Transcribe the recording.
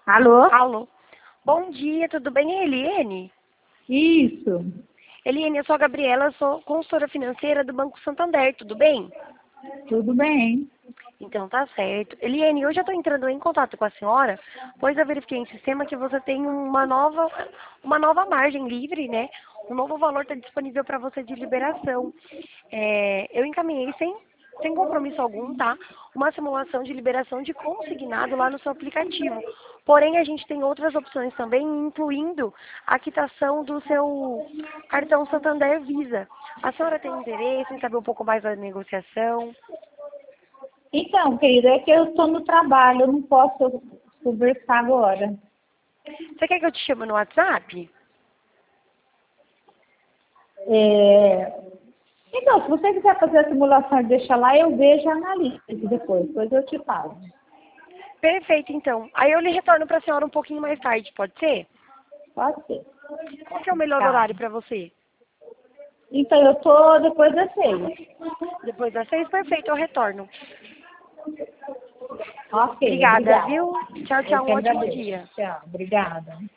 Alô? Alô. Bom dia, tudo bem, Eliane? Isso. Eliane, eu sou a Gabriela, sou consultora financeira do Banco Santander, tudo bem? Tudo bem. Então tá certo. Eliane, hoje eu estou entrando em contato com a senhora, pois eu verifiquei em sistema que você tem uma nova margem livre, né? Um novo valor está disponível para você de liberação. Eu encaminhei sem compromisso algum, tá? Uma simulação de liberação de consignado lá no seu aplicativo. Porém, a gente tem outras opções também, incluindo a quitação do seu cartão Santander Visa. A senhora tem interesse em saber um pouco mais da negociação? Então, querida, é que eu estou no trabalho, eu não posso conversar agora. Você quer que eu te chame no WhatsApp? Então, se você quiser fazer a simulação e deixar lá, eu vejo e analiso depois eu te falo. Perfeito, então. Aí eu lhe retorno para a senhora um pouquinho mais tarde, pode ser? Pode ser. Qual que é o melhor Tá. horário para você? Então, eu estou depois das 6. Depois das 6, perfeito, eu retorno. Ok, Obrigada, obrigada. viu? Tchau, Eu tchau, um que ótimo agradeço. dia. Tchau, obrigada.